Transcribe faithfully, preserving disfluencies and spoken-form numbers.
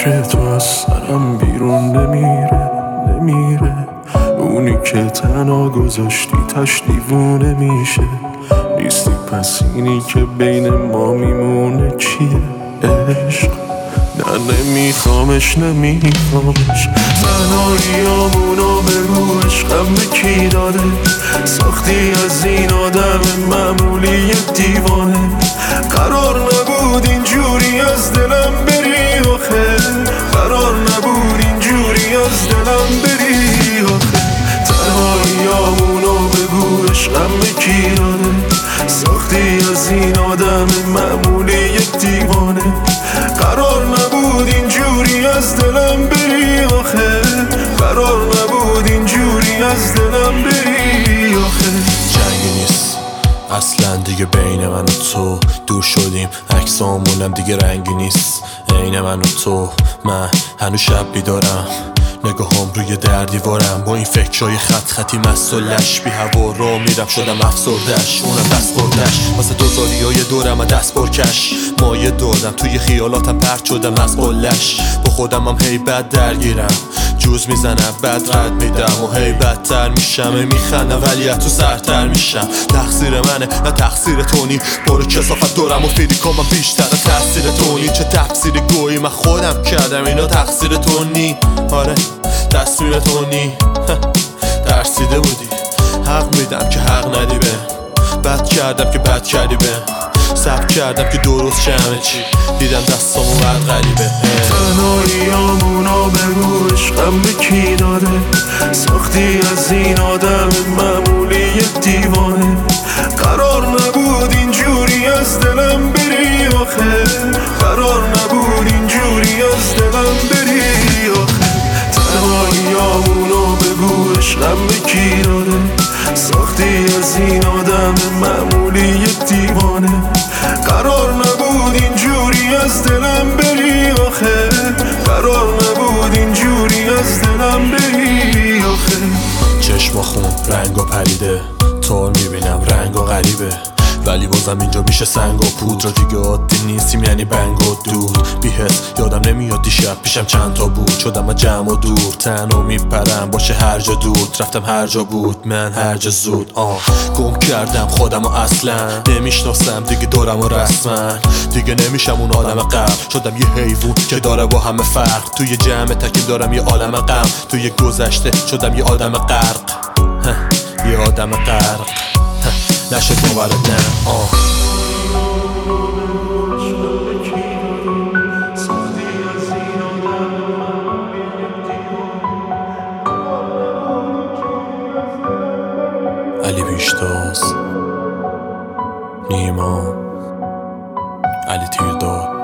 فکر تو از سرم بیرون نمیره نمیره اونی که تنها گذاشتی تش دیوونه میشه نیستی پس اینی که بین ما میمونه چیه عشق نه نمیخوامش نمیخوامش تنهاییامونو بگو عشقم به کی داده ساختی از این آدم معمولی دیوانه قرار نبود اینجوری از دلم بری آخه قرار نبود اینجوری از دلم بری آخه تنهاییامونو بگو عشقم به کی داده ساختی از این آدم معمولی دیوانه قرار نبود اینجوری از دلم بری آخه قرار نبود اینجوری از دلم بری آخه جنگی نیست اصلا دیگه بین من و تو دور شدیم عکسامونم دیگه رنگی نیست عین من و تو من هنوز شب بیدارم نگاهم روی در دیوارم با این فکرهای خط خطی مست و لش بی هوا را میرم شدم افسردش اونم دست بردش واسه دوزاری های دورم و دست برکش مایه دادم توی خیالاتم پرت شدم از قلش با خودم هم هی بد درگیرم جوز میزنم بد رد میدم و هی بدتر میشم میخندم ولی تو سرتر میشم تقصیر منه نه تقصیر تونی برو کسافت دورم و فیلیکام من بیشتر تقصیر تونی چه تقصیر گویی من خودم کردم اینا تقصیر تونی آره تصویر تونی ترسیده بودی حق میدم که حق ندی به بد کردم که بد کردی به سب کردم که درست چه همه چی دیدم دستامو بد غریبه تنهاییامونو بگو عشقم به کی داده ساختی از این آدم معمولی دیوانه قرار نبود اینجوری از دلم بری آخه قرار نبود اینجوری از دلم بری آخه تنهاییامونو بگو عشقم به کی داده ساختی از این آدم معمولی دیوانه قرار نبود اینجوری از دلم بری آخه قرار نبود اینجوری از دلم بری آخه چشم خون رنگا پریده تار میبینم رنگا غریبه ولی بازم اینجا میشه سنگ و پودر دیگه عادی نیستیم یعنی بنگ و دود بی‌حس یادم نمیاد دیشب پیشم چند تا بود شدم از جمع و دور تنها میپرم باشه هر جا دود رفتم هر جا بود من هر جا زود آه گم کردم خودم و اصلا نمیشناسم دیگه دورم و رسما دیگه نمیشم اون آدم قبل شدم یه حیوان که داره با همه فرق توی جمع تکیم دارم یه عالم غم توی گذشته شدم یه آدم غرق یه آدم غرق نشه باورت نه آه علی بیشتاز نیما علی تیرداد